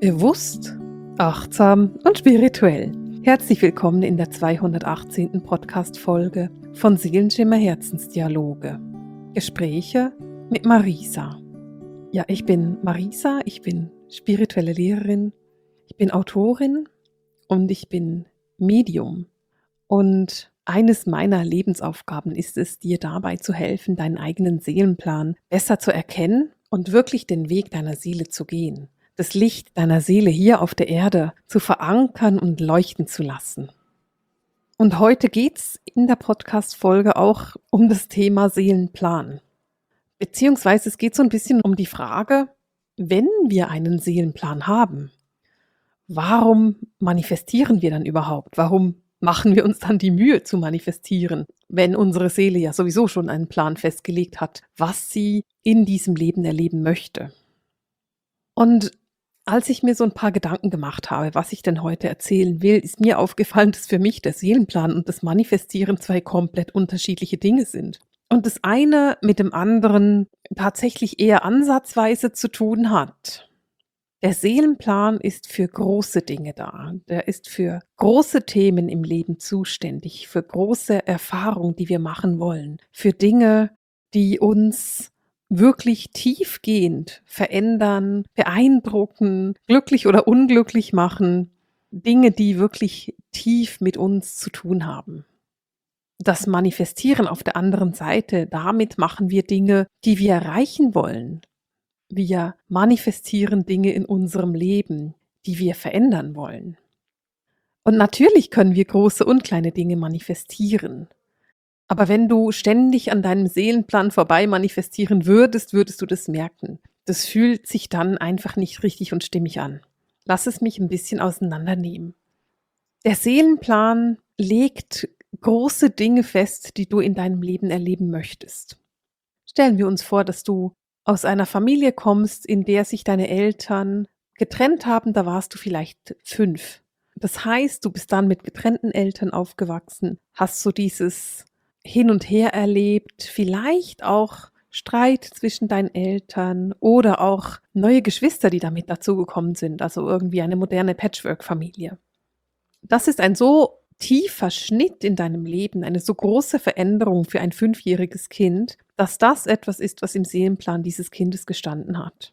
Bewusst, achtsam und spirituell. Herzlich willkommen in der 218. Podcast-Folge von Seelenschimmer Herzensdialoge. Gespräche mit Marisa. Ja, ich bin Marisa, ich bin spirituelle Lehrerin, ich bin Autorin und ich bin Medium. Und eines meiner Lebensaufgaben ist es, dir dabei zu helfen, deinen eigenen Seelenplan besser zu erkennen und wirklich den Weg deiner Seele zu gehen. Das Licht deiner Seele hier auf der Erde zu verankern und leuchten zu lassen. Und heute geht es in der Podcast-Folge auch um das Thema Seelenplan. Beziehungsweise es geht so ein bisschen um die Frage, wenn wir einen Seelenplan haben, warum manifestieren wir dann überhaupt? Warum machen wir uns dann die Mühe zu manifestieren, wenn unsere Seele ja sowieso schon einen Plan festgelegt hat, was sie in diesem Leben erleben möchte? Und als ich mir so ein paar Gedanken gemacht habe, was ich denn heute erzählen will, ist mir aufgefallen, dass für mich der Seelenplan und das Manifestieren zwei komplett unterschiedliche Dinge sind. Und das eine mit dem anderen tatsächlich eher ansatzweise zu tun hat. Der Seelenplan ist für große Dinge da. Der ist für große Themen im Leben zuständig, für große Erfahrungen, die wir machen wollen, für Dinge, die uns wirklich tiefgehend verändern, beeindrucken, glücklich oder unglücklich machen, Dinge, die wirklich tief mit uns zu tun haben. Das Manifestieren auf der anderen Seite, damit machen wir Dinge, die wir erreichen wollen. Wir manifestieren Dinge in unserem Leben, die wir verändern wollen. Und natürlich können wir große und kleine Dinge manifestieren. Aber wenn du ständig an deinem Seelenplan vorbei manifestieren würdest, würdest du das merken. Das fühlt sich dann einfach nicht richtig und stimmig an. Lass es mich ein bisschen auseinandernehmen. Der Seelenplan legt große Dinge fest, die du in deinem Leben erleben möchtest. Stellen wir uns vor, dass du aus einer Familie kommst, in der sich deine Eltern getrennt haben, da warst du vielleicht 5. Das heißt, du bist dann mit getrennten Eltern aufgewachsen, hast so dieses Hin und Her erlebt, vielleicht auch Streit zwischen deinen Eltern oder auch neue Geschwister, die damit dazugekommen sind, also irgendwie eine moderne Patchwork-Familie. Das ist ein so tiefer Schnitt in deinem Leben, eine so große Veränderung für ein 5-jähriges Kind, dass das etwas ist, was im Seelenplan dieses Kindes gestanden hat.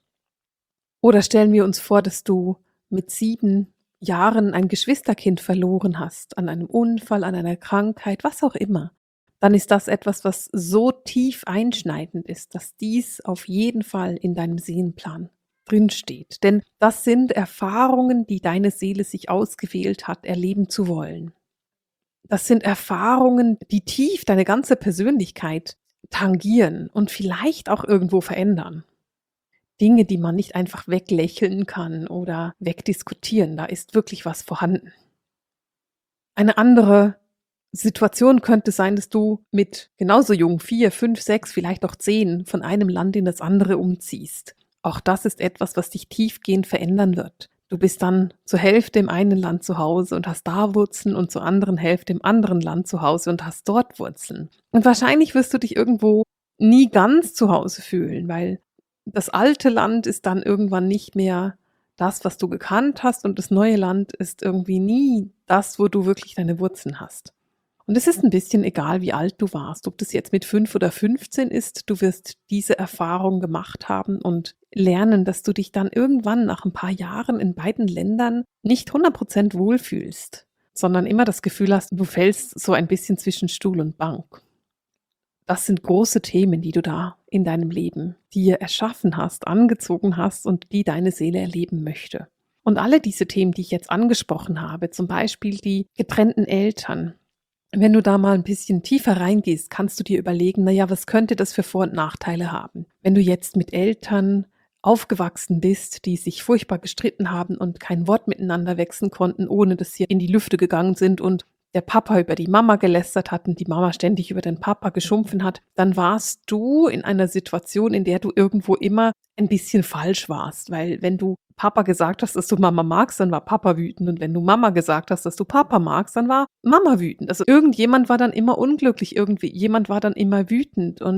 Oder stellen wir uns vor, dass du mit 7 Jahren ein Geschwisterkind verloren hast, an einem Unfall, an einer Krankheit, was auch immer. Dann ist das etwas, was so tief einschneidend ist, dass dies auf jeden Fall in deinem Seelenplan drinsteht. Denn das sind Erfahrungen, die deine Seele sich ausgewählt hat, erleben zu wollen. Das sind Erfahrungen, die tief deine ganze Persönlichkeit tangieren und vielleicht auch irgendwo verändern. Dinge, die man nicht einfach weglächeln kann oder wegdiskutieren, da ist wirklich was vorhanden. Eine andere Situation könnte sein, dass du mit genauso jung, 4, 5, 6, vielleicht auch 10, von einem Land in das andere umziehst. Auch das ist etwas, was dich tiefgehend verändern wird. Du bist dann zur Hälfte im einen Land zu Hause und hast da Wurzeln und zur anderen Hälfte im anderen Land zu Hause und hast dort Wurzeln. Und wahrscheinlich wirst du dich irgendwo nie ganz zu Hause fühlen, weil das alte Land ist dann irgendwann nicht mehr das, was du gekannt hast, und das neue Land ist irgendwie nie das, wo du wirklich deine Wurzeln hast. Und es ist ein bisschen egal, wie alt du warst, ob das jetzt mit 5 oder 15 ist, du wirst diese Erfahrung gemacht haben und lernen, dass du dich dann irgendwann nach ein paar Jahren in beiden Ländern nicht 100% wohlfühlst, sondern immer das Gefühl hast, du fällst so ein bisschen zwischen Stuhl und Bank. Das sind große Themen, die du da in deinem Leben dir erschaffen hast, angezogen hast und die deine Seele erleben möchte. Und alle diese Themen, die ich jetzt angesprochen habe, zum Beispiel die getrennten Eltern, wenn du da mal ein bisschen tiefer reingehst, kannst du dir überlegen, naja, was könnte das für Vor- und Nachteile haben? Wenn du jetzt mit Eltern aufgewachsen bist, die sich furchtbar gestritten haben und kein Wort miteinander wechseln konnten, ohne dass sie in die Lüfte gegangen sind und der Papa über die Mama gelästert hat und die Mama ständig über den Papa geschumpfen hat, dann warst du in einer Situation, in der du irgendwo immer ein bisschen falsch warst. Weil wenn du Papa gesagt hast, dass du Mama magst, dann war Papa wütend. Und wenn du Mama gesagt hast, dass du Papa magst, dann war Mama wütend. Also irgendjemand war dann immer unglücklich, jemand war dann immer wütend. Und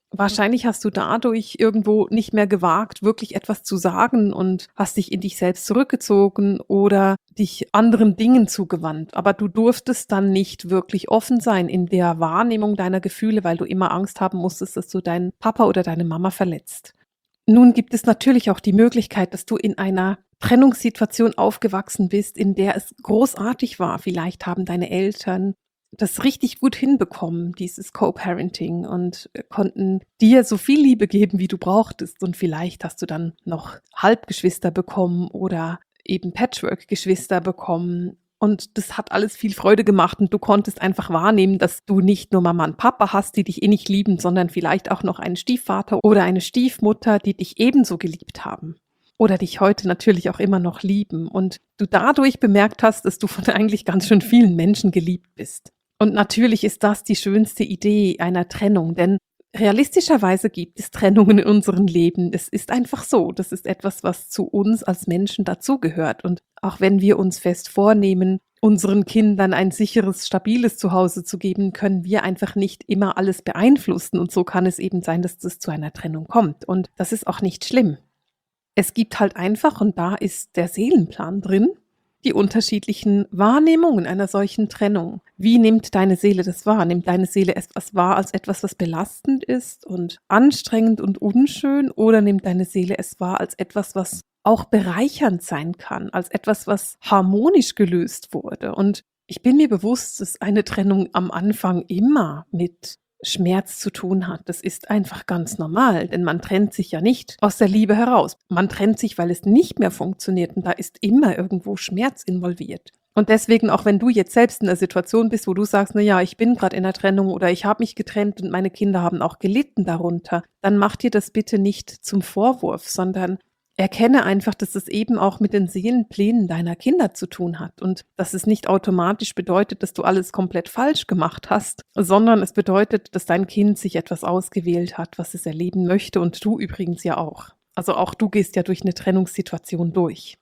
Wahrscheinlich hast du dadurch irgendwo nicht mehr gewagt, wirklich etwas zu sagen und hast dich in dich selbst zurückgezogen oder dich anderen Dingen zugewandt. Aber du durftest dann nicht wirklich offen sein in der Wahrnehmung deiner Gefühle, weil du immer Angst haben musstest, dass du deinen Papa oder deine Mama verletzt. Nun gibt es natürlich auch die Möglichkeit, dass du in einer Trennungssituation aufgewachsen bist, in der es großartig war. Vielleicht haben deine Eltern das richtig gut hinbekommen, dieses Co-Parenting und konnten dir so viel Liebe geben, wie du brauchtest. Und vielleicht hast du dann noch Halbgeschwister bekommen oder eben Patchwork-Geschwister bekommen. Und das hat alles viel Freude gemacht und du konntest einfach wahrnehmen, dass du nicht nur Mama und Papa hast, die dich innig lieben, sondern vielleicht auch noch einen Stiefvater oder eine Stiefmutter, die dich ebenso geliebt haben oder dich heute natürlich auch immer noch lieben und du dadurch bemerkt hast, dass du von eigentlich ganz schön vielen Menschen geliebt bist. Und natürlich ist das die schönste Idee einer Trennung, denn realistischerweise gibt es Trennungen in unserem Leben. Es ist einfach so. Das ist etwas, was zu uns als Menschen dazugehört. Und auch wenn wir uns fest vornehmen, unseren Kindern ein sicheres, stabiles Zuhause zu geben, können wir einfach nicht immer alles beeinflussen. Und so kann es eben sein, dass es zu einer Trennung kommt. Und das ist auch nicht schlimm. Es gibt halt einfach, und da ist der Seelenplan drin, die unterschiedlichen Wahrnehmungen einer solchen Trennung. Wie nimmt deine Seele das wahr? Nimmt deine Seele etwas wahr als etwas, was belastend ist und anstrengend und unschön? Oder nimmt deine Seele es wahr als etwas, was auch bereichernd sein kann, als etwas, was harmonisch gelöst wurde? Und ich bin mir bewusst, dass eine Trennung am Anfang immer mit Schmerz zu tun hat. Das ist einfach ganz normal, denn man trennt sich ja nicht aus der Liebe heraus. Man trennt sich, weil es nicht mehr funktioniert und da ist immer irgendwo Schmerz involviert. Und deswegen, auch wenn du jetzt selbst in einer Situation bist, wo du sagst, na ja, ich bin gerade in einer Trennung oder ich habe mich getrennt und meine Kinder haben auch gelitten darunter, dann mach dir das bitte nicht zum Vorwurf, sondern erkenne einfach, dass es eben auch mit den Seelenplänen deiner Kinder zu tun hat und dass es nicht automatisch bedeutet, dass du alles komplett falsch gemacht hast, sondern es bedeutet, dass dein Kind sich etwas ausgewählt hat, was es erleben möchte und du übrigens ja auch. Also auch du gehst ja durch eine Trennungssituation durch.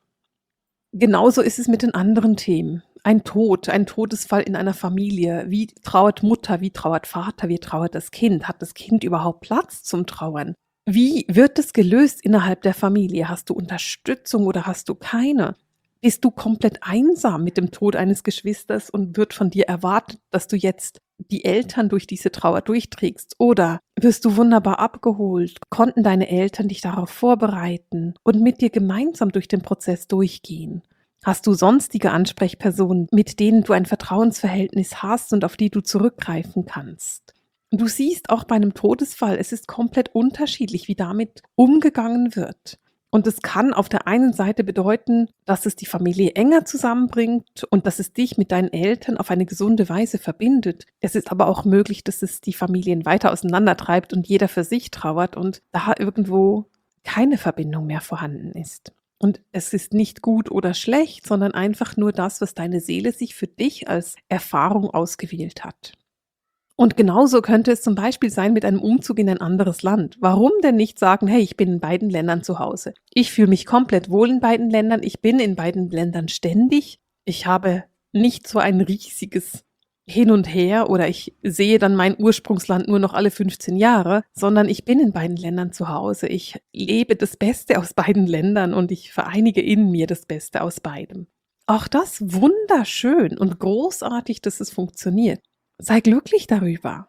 Genauso ist es mit den anderen Themen. Ein Tod, ein Todesfall in einer Familie. Wie trauert Mutter, wie trauert Vater, wie trauert das Kind? Hat das Kind überhaupt Platz zum Trauern? Wie wird es gelöst innerhalb der Familie? Hast du Unterstützung oder hast du keine? Bist du komplett einsam mit dem Tod eines Geschwisters und wird von dir erwartet, dass du jetzt die Eltern durch diese Trauer durchträgst? Oder wirst du wunderbar abgeholt? Konnten deine Eltern dich darauf vorbereiten und mit dir gemeinsam durch den Prozess durchgehen? Hast du sonstige Ansprechpersonen, mit denen du ein Vertrauensverhältnis hast und auf die du zurückgreifen kannst? Du siehst auch bei einem Todesfall, es ist komplett unterschiedlich, wie damit umgegangen wird. Und es kann auf der einen Seite bedeuten, dass es die Familie enger zusammenbringt und dass es dich mit deinen Eltern auf eine gesunde Weise verbindet. Es ist aber auch möglich, dass es die Familien weiter auseinandertreibt und jeder für sich trauert und da irgendwo keine Verbindung mehr vorhanden ist. Und es ist nicht gut oder schlecht, sondern einfach nur das, was deine Seele sich für dich als Erfahrung ausgewählt hat. Und genauso könnte es zum Beispiel sein mit einem Umzug in ein anderes Land. Warum denn nicht sagen, hey, ich bin in beiden Ländern zu Hause. Ich fühle mich komplett wohl in beiden Ländern. Ich bin in beiden Ländern ständig. Ich habe nicht so ein riesiges Hin und Her oder ich sehe dann mein Ursprungsland nur noch alle 15 Jahre, sondern ich bin in beiden Ländern zu Hause. Ich lebe das Beste aus beiden Ländern und ich vereinige in mir das Beste aus beidem. Auch das wunderschön und großartig, dass es funktioniert. Sei glücklich darüber.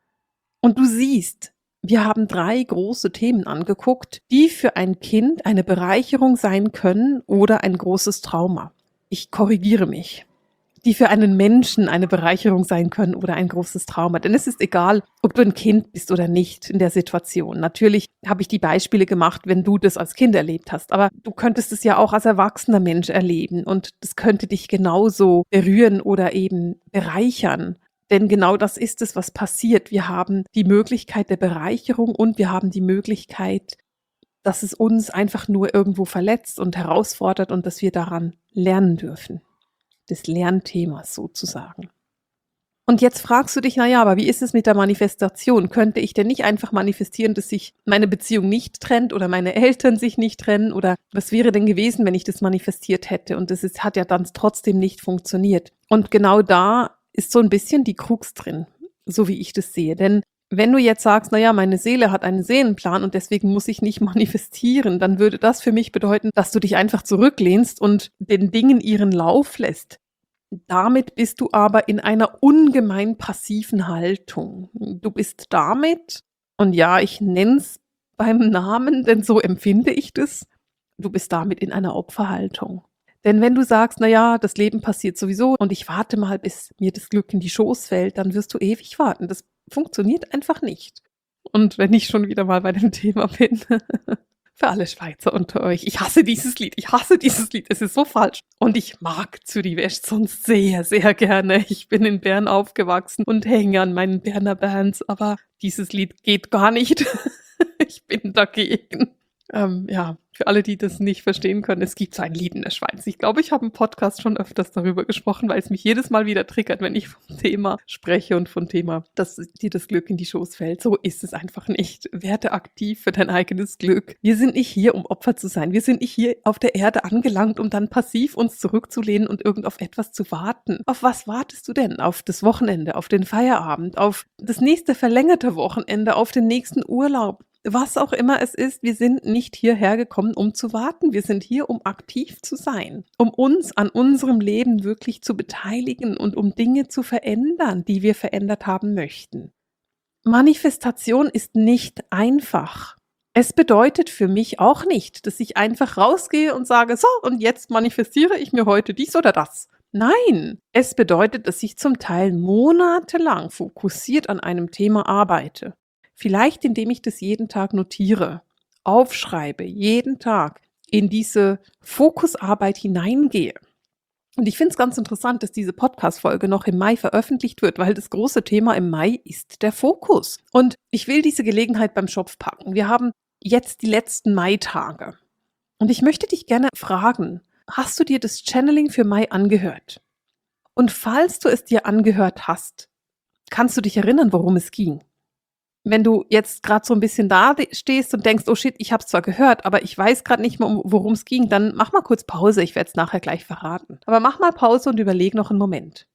Und du siehst, wir haben 3 große Themen angeguckt, die für ein Kind eine Bereicherung sein können oder ein großes Trauma. Ich korrigiere mich. Die für einen Menschen eine Bereicherung sein können oder ein großes Trauma. Denn es ist egal, ob du ein Kind bist oder nicht in der Situation. Natürlich habe ich die Beispiele gemacht, wenn du das als Kind erlebt hast. Aber du könntest es ja auch als erwachsener Mensch erleben. Und das könnte dich genauso berühren oder eben bereichern. Denn genau das ist es, was passiert. Wir haben die Möglichkeit der Bereicherung und wir haben die Möglichkeit, dass es uns einfach nur irgendwo verletzt und herausfordert und dass wir daran lernen dürfen. Des Lernthemas sozusagen. Und jetzt fragst du dich, naja, aber wie ist es mit der Manifestation? Könnte ich denn nicht einfach manifestieren, dass sich meine Beziehung nicht trennt oder meine Eltern sich nicht trennen? Oder was wäre denn gewesen, wenn ich das manifestiert hätte? Und hat ja dann trotzdem nicht funktioniert. Und genau da ist so ein bisschen die Krux drin, so wie ich das sehe. Denn Wenn du jetzt sagst, naja, meine Seele hat einen Seelenplan und deswegen muss ich nicht manifestieren, dann würde das für mich bedeuten, dass du dich einfach zurücklehnst und den Dingen ihren Lauf lässt. Damit bist du aber in einer ungemein passiven Haltung. Du bist damit, und ja, ich nenne es beim Namen, denn so empfinde ich das, du bist damit in einer Opferhaltung. Denn wenn du sagst, naja, das Leben passiert sowieso und ich warte mal, bis mir das Glück in die Schoß fällt, dann wirst du ewig warten. Das funktioniert einfach nicht. Und wenn ich schon wieder mal bei dem Thema bin, für alle Schweizer unter euch, ich hasse dieses Lied, es ist so falsch. Und ich mag Zürich West sonst sehr, sehr gerne. Ich bin in Bern aufgewachsen und hänge an meinen Berner Bands, aber dieses Lied geht gar nicht. Ich bin dagegen. Ja, für alle, die das nicht verstehen können, es gibt so ein Lied in der Schweiz. Ich glaube, ich habe im Podcast schon öfters darüber gesprochen, weil es mich jedes Mal wieder triggert, wenn ich vom Thema spreche und vom Thema, dass dir das Glück in die Schoß fällt. So ist es einfach nicht. Werde aktiv für dein eigenes Glück. Wir sind nicht hier, um Opfer zu sein. Wir sind nicht hier auf der Erde angelangt, um dann passiv uns zurückzulehnen und irgend auf etwas zu warten. Auf was wartest du denn? Auf das Wochenende, auf den Feierabend, auf das nächste verlängerte Wochenende, auf den nächsten Urlaub? Was auch immer es ist, wir sind nicht hierher gekommen, um zu warten. Wir sind hier, um aktiv zu sein, um uns an unserem Leben wirklich zu beteiligen und um Dinge zu verändern, die wir verändert haben möchten. Manifestation ist nicht einfach. Es bedeutet für mich auch nicht, dass ich einfach rausgehe und sage, so, und jetzt manifestiere ich mir heute dies oder das. Nein, es bedeutet, dass ich zum Teil monatelang fokussiert an einem Thema arbeite. Vielleicht indem ich das jeden Tag notiere, aufschreibe, jeden Tag in diese Fokusarbeit hineingehe. Und ich finde es ganz interessant, dass diese Podcast-Folge noch im Mai veröffentlicht wird, weil das große Thema im Mai ist der Fokus. Und ich will diese Gelegenheit beim Schopf packen. Wir haben jetzt die letzten Mai-Tage. Und ich möchte dich gerne fragen, hast du dir das Channeling für Mai angehört? Und falls du es dir angehört hast, kannst du dich erinnern, worum es ging? Wenn du jetzt gerade so ein bisschen da stehst und denkst, oh shit, ich habe es zwar gehört, aber ich weiß gerade nicht mehr, worum es ging, dann mach mal kurz Pause, ich werde es nachher gleich verraten. Aber mach mal Pause und überleg noch einen Moment.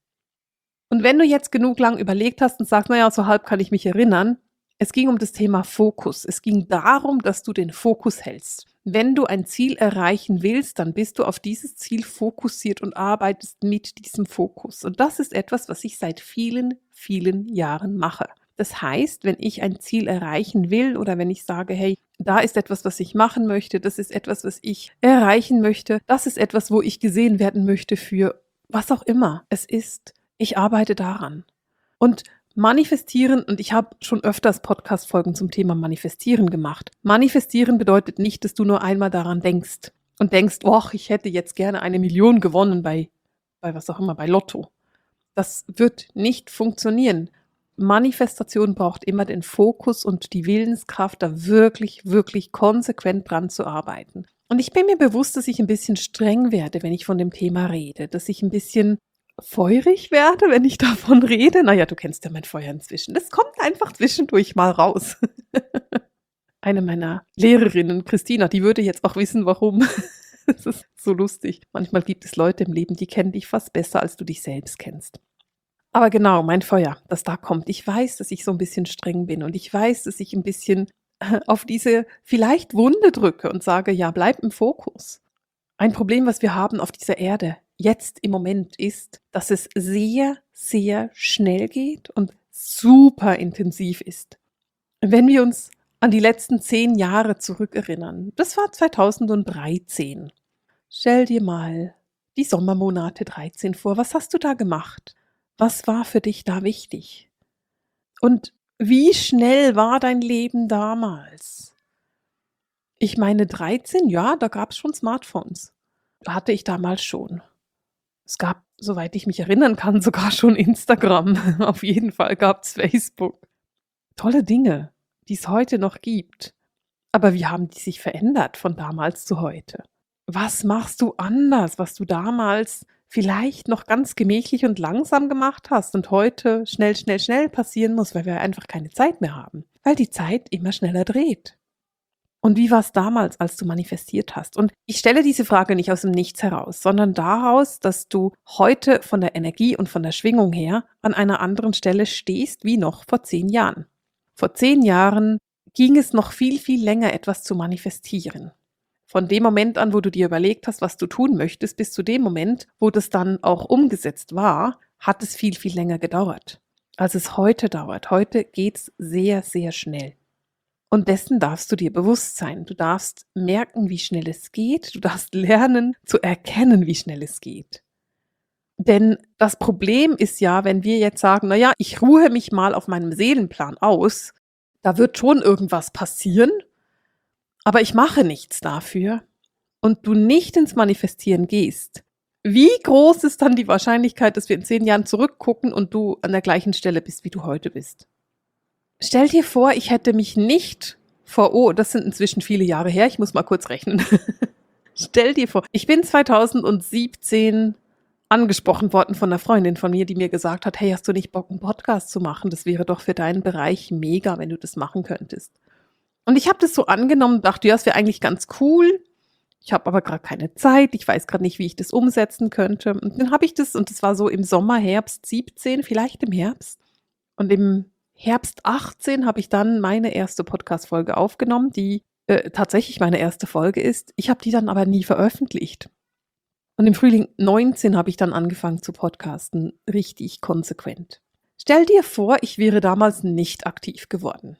Und wenn du jetzt genug lang überlegt hast und sagst, naja, so halb kann ich mich erinnern, es ging um das Thema Fokus. Es ging darum, dass du den Fokus hältst. Wenn du ein Ziel erreichen willst, dann bist du auf dieses Ziel fokussiert und arbeitest mit diesem Fokus. Und das ist etwas, was ich seit vielen, vielen Jahren mache. Das heißt, wenn ich ein Ziel erreichen will oder wenn ich sage, hey, da ist etwas, was ich machen möchte, das ist etwas, was ich erreichen möchte, das ist etwas, wo ich gesehen werden möchte für was auch immer es ist, ich arbeite daran. Und manifestieren, und ich habe schon öfters Podcast-Folgen zum Thema Manifestieren gemacht. Manifestieren bedeutet nicht, dass du nur einmal daran denkst und denkst, oh, ich hätte jetzt gerne 1 Million gewonnen bei was auch immer, bei Lotto. Das wird nicht funktionieren. Manifestation braucht immer den Fokus und die Willenskraft, da wirklich, wirklich konsequent dran zu arbeiten. Und ich bin mir bewusst, dass ich ein bisschen streng werde, wenn ich von dem Thema rede, dass ich ein bisschen feurig werde, wenn ich davon rede. Naja, du kennst ja mein Feuer inzwischen. Das kommt einfach zwischendurch mal raus. Eine meiner Lehrerinnen, Christina, die würde jetzt auch wissen, warum. Das ist so lustig. Manchmal gibt es Leute im Leben, die kennen dich fast besser, als du dich selbst kennst. Aber genau, mein Feuer, das da kommt. Ich weiß, dass ich so ein bisschen streng bin und ich weiß, dass ich ein bisschen auf diese vielleicht Wunde drücke und sage, ja, bleib im Fokus. Ein Problem, was wir haben auf dieser Erde jetzt im Moment ist, dass es sehr, sehr schnell geht und super intensiv ist. Wenn wir uns an die letzten 10 Jahre zurückerinnern, das war 2013. Stell dir mal die Sommermonate 13 vor. Was hast du da gemacht? Was war für dich da wichtig? Und wie schnell war dein Leben damals? Ich meine 13, ja, da gab es schon Smartphones. Hatte ich damals schon. Es gab, soweit ich mich erinnern kann, sogar schon Instagram. Auf jeden Fall gab es Facebook. Tolle Dinge, die es heute noch gibt. Aber wie haben die sich verändert von damals zu heute? Was machst du anders, was du damals vielleicht noch ganz gemächlich und langsam gemacht hast und heute schnell, schnell, schnell passieren muss, weil wir einfach keine Zeit mehr haben, weil die Zeit immer schneller dreht. Und wie war es damals, als du manifestiert hast? Und ich stelle diese Frage nicht aus dem Nichts heraus, sondern daraus, dass du heute von der Energie und von der Schwingung her an einer anderen Stelle stehst wie noch vor 10 Jahren. Vor 10 Jahren ging es noch viel, viel länger, etwas zu manifestieren. Von dem Moment an, wo du dir überlegt hast, was du tun möchtest, bis zu dem Moment, wo das dann auch umgesetzt war, hat es viel, viel länger gedauert, als es heute dauert. Heute geht's sehr, sehr schnell. Und dessen darfst du dir bewusst sein. Du darfst merken, wie schnell es geht. Du darfst lernen zu erkennen, wie schnell es geht. Denn das Problem ist ja, wenn wir jetzt sagen, naja, ich ruhe mich mal auf meinem Seelenplan aus, da wird schon irgendwas passieren, aber ich mache nichts dafür und du nicht ins Manifestieren gehst. Wie groß ist dann die Wahrscheinlichkeit, dass wir in 10 Jahren zurückgucken und du an der gleichen Stelle bist, wie du heute bist? Stell dir vor, ich hätte mich nicht das sind inzwischen viele Jahre her, ich muss mal kurz rechnen. Stell dir vor, ich bin 2017 angesprochen worden von einer Freundin von mir, die mir gesagt hat, hey, hast du nicht Bock, einen Podcast zu machen? Das wäre doch für deinen Bereich mega, wenn du das machen könntest. Und ich habe das so angenommen und dachte, ja, das wäre eigentlich ganz cool. Ich habe aber gerade keine Zeit, ich weiß gerade nicht, wie ich das umsetzen könnte. Und dann habe ich das, und das war so im Sommer, Herbst 17, vielleicht im Herbst. Und im Herbst 18 habe ich dann meine erste Podcast-Folge aufgenommen, die tatsächlich meine erste Folge ist. Ich habe die dann aber nie veröffentlicht. Und im Frühling 19 habe ich dann angefangen zu podcasten, richtig konsequent. Stell dir vor, ich wäre damals nicht aktiv geworden.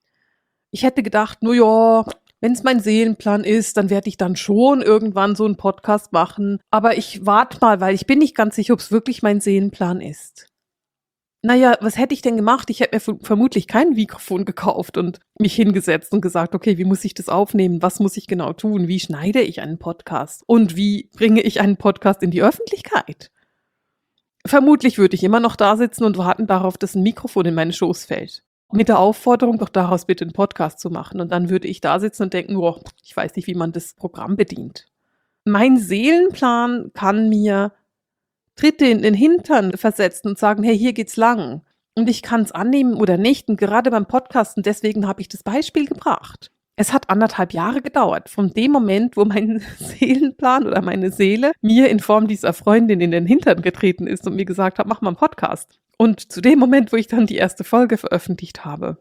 Ich hätte gedacht, no ja, wenn es mein Seelenplan ist, dann werde ich dann schon irgendwann so einen Podcast machen. Aber ich warte mal, weil ich bin nicht ganz sicher, ob es wirklich mein Seelenplan ist. Naja, was hätte ich denn gemacht? Ich hätte mir vermutlich kein Mikrofon gekauft und mich hingesetzt und gesagt, okay, wie muss ich das aufnehmen? Was muss ich genau tun? Wie schneide ich einen Podcast? Und wie bringe ich einen Podcast in die Öffentlichkeit? Vermutlich würde ich immer noch da sitzen und warten darauf, dass ein Mikrofon in meinen Schoß fällt. Mit der Aufforderung, doch daraus bitte einen Podcast zu machen. Und dann würde ich da sitzen und denken, oh, ich weiß nicht, wie man das Programm bedient. Mein Seelenplan kann mir Tritte in den Hintern versetzen und sagen, hey, hier geht's lang. Und ich kann es annehmen oder nicht. Und gerade beim Podcasten, deswegen habe ich das Beispiel gebracht. Es hat 1,5 Jahre gedauert, von dem Moment, wo mein Seelenplan oder meine Seele mir in Form dieser Freundin in den Hintern getreten ist und mir gesagt hat, mach mal einen Podcast. Und zu dem Moment, wo ich dann die erste Folge veröffentlicht habe.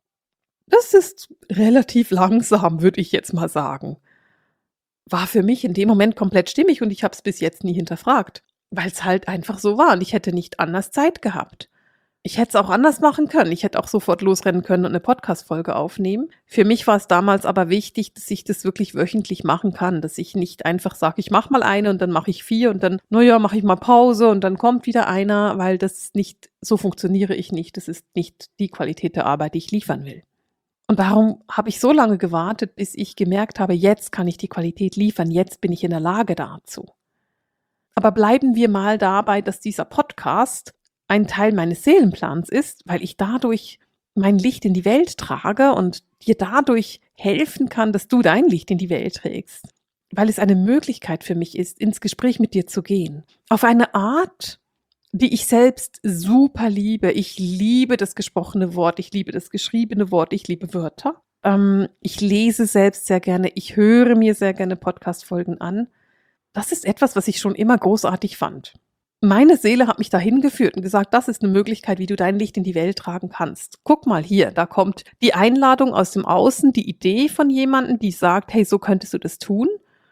Das ist relativ langsam, würde ich jetzt mal sagen. War für mich in dem Moment komplett stimmig und ich habe es bis jetzt nie hinterfragt. Weil es halt einfach so war und ich hätte nicht anders Zeit gehabt. Ich hätte es auch anders machen können. Ich hätte auch sofort losrennen können und eine Podcast-Folge aufnehmen. Für mich war es damals aber wichtig, dass ich das wirklich wöchentlich machen kann, dass ich nicht einfach sage, ich mache mal eine und dann mache ich 4 und dann, naja, mache ich mal Pause und dann kommt wieder einer, weil so funktioniere ich nicht. Das ist nicht die Qualität der Arbeit, die ich liefern will. Und darum habe ich so lange gewartet, bis ich gemerkt habe, jetzt kann ich die Qualität liefern, jetzt bin ich in der Lage dazu. Aber bleiben wir mal dabei, dass dieser Podcast ein Teil meines Seelenplans ist, weil ich dadurch mein Licht in die Welt trage und dir dadurch helfen kann, dass du dein Licht in die Welt trägst. Weil es eine Möglichkeit für mich ist, ins Gespräch mit dir zu gehen. Auf eine Art, die ich selbst super liebe. Ich liebe das gesprochene Wort, ich liebe das geschriebene Wort, ich liebe Wörter. Ich lese selbst sehr gerne, ich höre mir sehr gerne Podcast-Folgen an. Das ist etwas, was ich schon immer großartig fand. Meine Seele hat mich dahin geführt und gesagt, das ist eine Möglichkeit, wie du dein Licht in die Welt tragen kannst. Guck mal hier, da kommt die Einladung aus dem Außen, die Idee von jemandem, die sagt, hey, so könntest du das tun.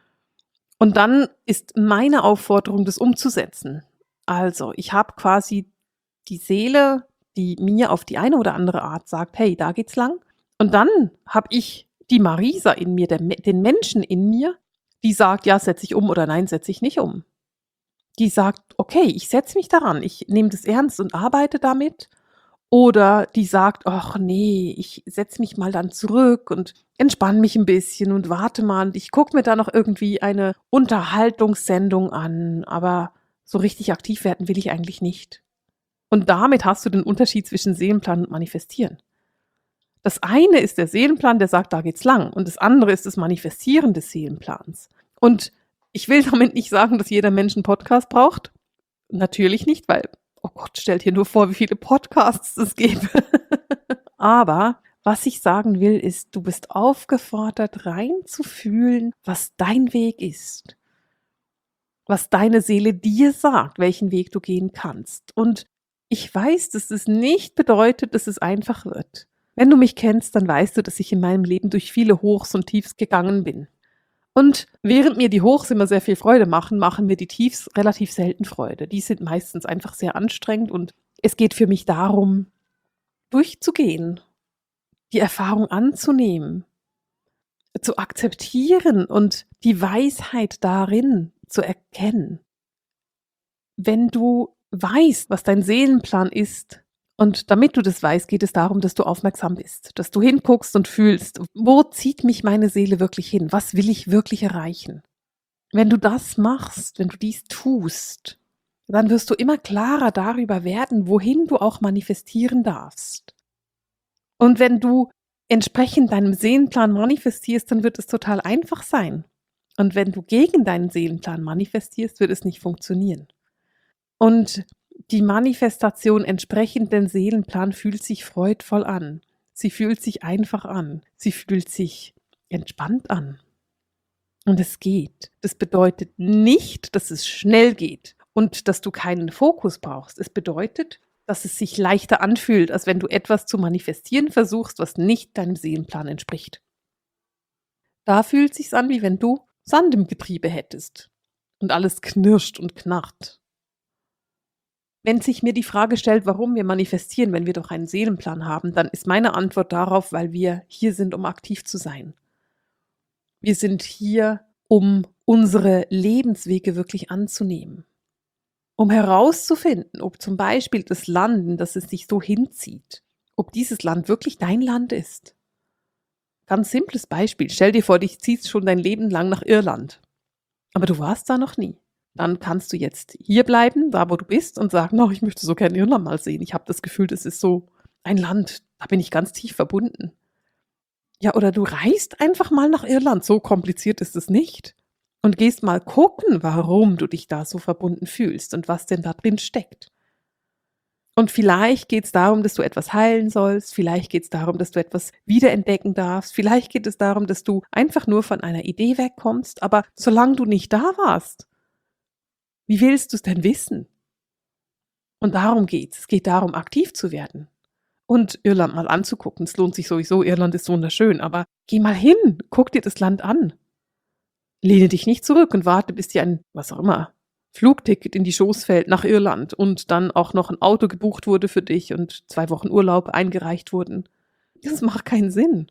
Und dann ist meine Aufforderung, das umzusetzen. Also, ich habe quasi die Seele, die mir auf die eine oder andere Art sagt, hey, da geht's lang. Und dann habe ich die Marisa in mir, den Menschen in mir, die sagt, ja, setze ich um oder nein, setze ich nicht um. Die sagt, okay, ich setze mich daran, ich nehme das ernst und arbeite damit. Oder die sagt, ach nee, ich setze mich mal dann zurück und entspanne mich ein bisschen und warte mal und ich gucke mir da noch irgendwie eine Unterhaltungssendung an, aber so richtig aktiv werden will ich eigentlich nicht. Und damit hast du den Unterschied zwischen Seelenplan und Manifestieren. Das eine ist der Seelenplan, der sagt, da geht's lang. Und das andere ist das Manifestieren des Seelenplans. Und ich will damit nicht sagen, dass jeder Mensch einen Podcast braucht. Natürlich nicht, weil, oh Gott, stellt dir nur vor, wie viele Podcasts es gäbe. Aber was ich sagen will, ist, du bist aufgefordert, reinzufühlen, was dein Weg ist. Was deine Seele dir sagt, welchen Weg du gehen kannst. Und ich weiß, dass es nicht bedeutet, dass es einfach wird. Wenn du mich kennst, dann weißt du, dass ich in meinem Leben durch viele Hochs und Tiefs gegangen bin. Und während mir die Hochs immer sehr viel Freude machen, machen mir die Tiefs relativ selten Freude. Die sind meistens einfach sehr anstrengend und es geht für mich darum, durchzugehen, die Erfahrung anzunehmen, zu akzeptieren und die Weisheit darin zu erkennen. Wenn du weißt, was dein Seelenplan ist, und damit du das weißt, geht es darum, dass du aufmerksam bist, dass du hinguckst und fühlst, wo zieht mich meine Seele wirklich hin? Was will ich wirklich erreichen? Wenn du das machst, wenn du dies tust, dann wirst du immer klarer darüber werden, wohin du auch manifestieren darfst. Und wenn du entsprechend deinem Seelenplan manifestierst, dann wird es total einfach sein. Und wenn du gegen deinen Seelenplan manifestierst, wird es nicht funktionieren. Und die Manifestation entsprechend dem Seelenplan fühlt sich freudvoll an. Sie fühlt sich einfach an. Sie fühlt sich entspannt an. Und es geht. Das bedeutet nicht, dass es schnell geht und dass du keinen Fokus brauchst. Es bedeutet, dass es sich leichter anfühlt, als wenn du etwas zu manifestieren versuchst, was nicht deinem Seelenplan entspricht. Da fühlt es sich an, wie wenn du Sand im Getriebe hättest und alles knirscht und knarrt. Wenn sich mir die Frage stellt, warum wir manifestieren, wenn wir doch einen Seelenplan haben, dann ist meine Antwort darauf, weil wir hier sind, um aktiv zu sein. Wir sind hier, um unsere Lebenswege wirklich anzunehmen. Um herauszufinden, ob zum Beispiel das Land, in das es sich so hinzieht, ob dieses Land wirklich dein Land ist. Ganz simples Beispiel. Stell dir vor, dich ziehst schon dein Leben lang nach Irland. Aber du warst da noch nie. Dann kannst du jetzt hier bleiben, da wo du bist, und sagen, oh, ich möchte so gerne Irland mal sehen. Ich habe das Gefühl, das ist so ein Land, da bin ich ganz tief verbunden. Ja, oder du reist einfach mal nach Irland, so kompliziert ist es nicht. Und gehst mal gucken, warum du dich da so verbunden fühlst und was denn da drin steckt. Und vielleicht geht es darum, dass du etwas heilen sollst, vielleicht geht es darum, dass du etwas wiederentdecken darfst, vielleicht geht es darum, dass du einfach nur von einer Idee wegkommst, aber solange du nicht da warst, wie willst du es denn wissen? Und darum geht's. Es geht darum, aktiv zu werden und Irland mal anzugucken. Es lohnt sich sowieso, Irland ist wunderschön, aber geh mal hin, guck dir das Land an. Lehne dich nicht zurück und warte, bis dir ein, was auch immer, Flugticket in die Schoß fällt nach Irland und dann auch noch ein Auto gebucht wurde für dich und 2 Wochen Urlaub eingereicht wurden. Das macht keinen Sinn.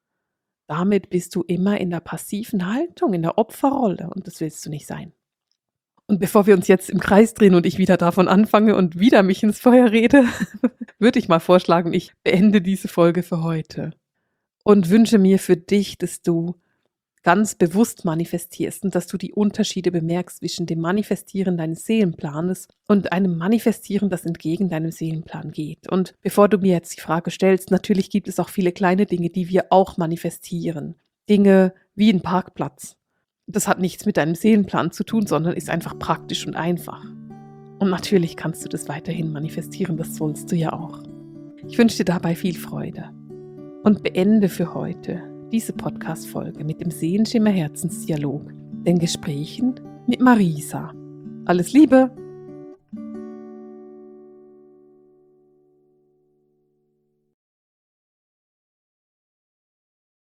Damit bist du immer in der passiven Haltung, in der Opferrolle und das willst du nicht sein. Und bevor wir uns jetzt im Kreis drehen und ich wieder davon anfange und wieder mich ins Feuer rede, würde ich mal vorschlagen, ich beende diese Folge für heute und wünsche mir für dich, dass du ganz bewusst manifestierst und dass du die Unterschiede bemerkst zwischen dem Manifestieren deines Seelenplanes und einem Manifestieren, das entgegen deinem Seelenplan geht. Und bevor du mir jetzt die Frage stellst, natürlich gibt es auch viele kleine Dinge, die wir auch manifestieren. Dinge wie ein Parkplatz. Das hat nichts mit deinem Seelenplan zu tun, sondern ist einfach praktisch und einfach. Und natürlich kannst du das weiterhin manifestieren, das sollst du ja auch. Ich wünsche dir dabei viel Freude und beende für heute diese Podcast-Folge mit dem Seelenschimmer Herzensdialog, den Gesprächen mit Marisa. Alles Liebe!